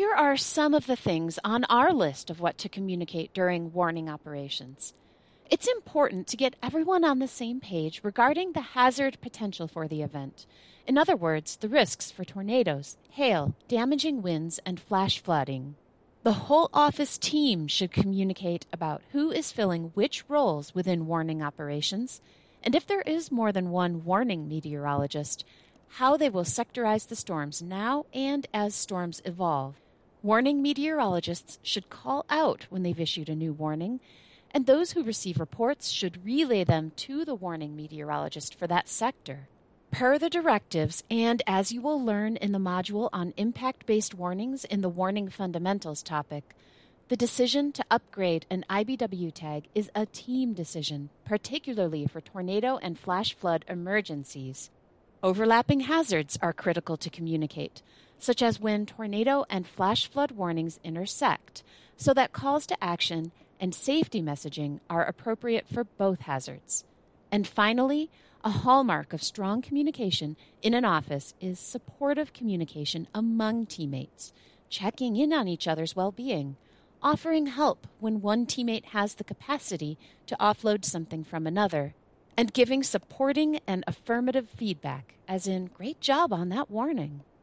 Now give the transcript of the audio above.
Here are some of the things on our list of what to communicate during warning operations. It's important to get everyone on the same page regarding the hazard potential for the event. In other words, the risks for tornadoes, hail, damaging winds, and flash flooding. The whole office team should communicate about who is filling which roles within warning operations, and if there is more than one warning meteorologist, how they will sectorize the storms now and as storms evolve. Warning meteorologists should call out when they've issued a new warning, and those who receive reports should relay them to the warning meteorologist for that sector. Per the directives, and as you will learn in the module on impact-based warnings in the Warning Fundamentals topic, the decision to upgrade an IBW tag is a team decision, particularly for tornado and flash flood emergencies. Overlapping hazards are critical to communicate, such as when tornado and flash flood warnings intersect, so that calls to action and safety messaging are appropriate for both hazards. And finally, a hallmark of strong communication in an office is supportive communication among teammates, checking in on each other's well-being, offering help when one teammate has the capacity to offload something from another, and giving supporting and affirmative feedback, as in, great job on that warning.